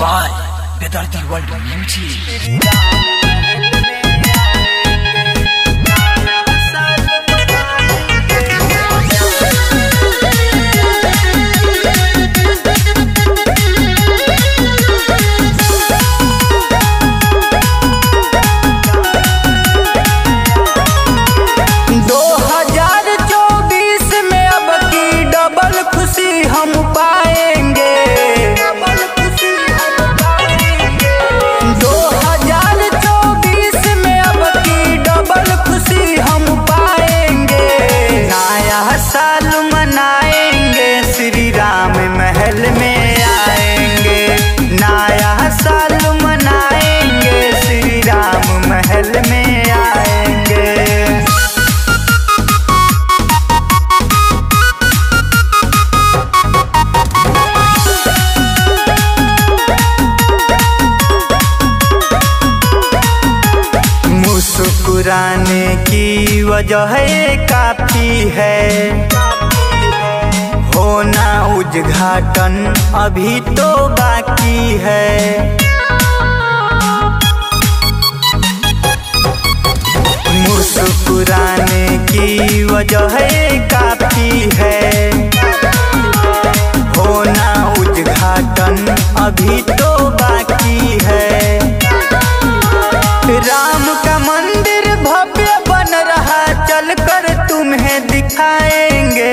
by Vedanta World Music. हम पाएंगे 2024 में अब की डबल खुशी हम पाएंगे। नया साल मनाएंगे, श्री राम महल में आएंगे। नया साल मनाएंगे, श्री राम महल में आएंगे। मुस्कुराने की वजह काफी है, होना उद्घाटन अभी तो बाकी है। मुस्कुराने की वजह काफी है, होना उद्घाटन अभी तो बाकी है। राम का मंदिर भव्य बन रहा, चलकर तुम्हें दिखाएंगे।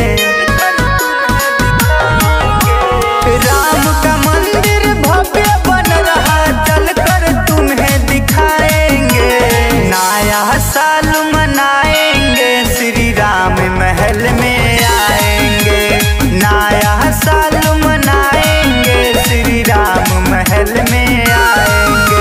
राम का मंदिर भव्य बन रहा, चलकर तुम्हें दिखाएंगे। नया साल मनाएंगे, श्री राम महल में आएंगे। नया साल मनाएंगे, श्री राम महल में आएंगे।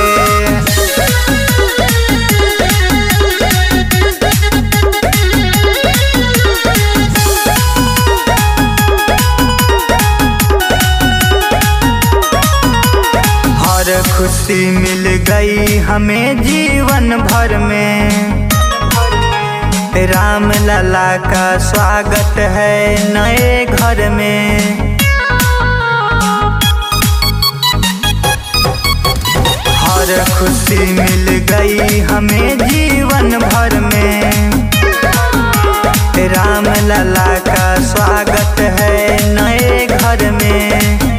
खुशी मिल गई हमें जीवन भर में, राम लला का स्वागत है नए घर में। हर खुशी मिल गई हमें जीवन भर में, राम लला का स्वागत है नए घर में।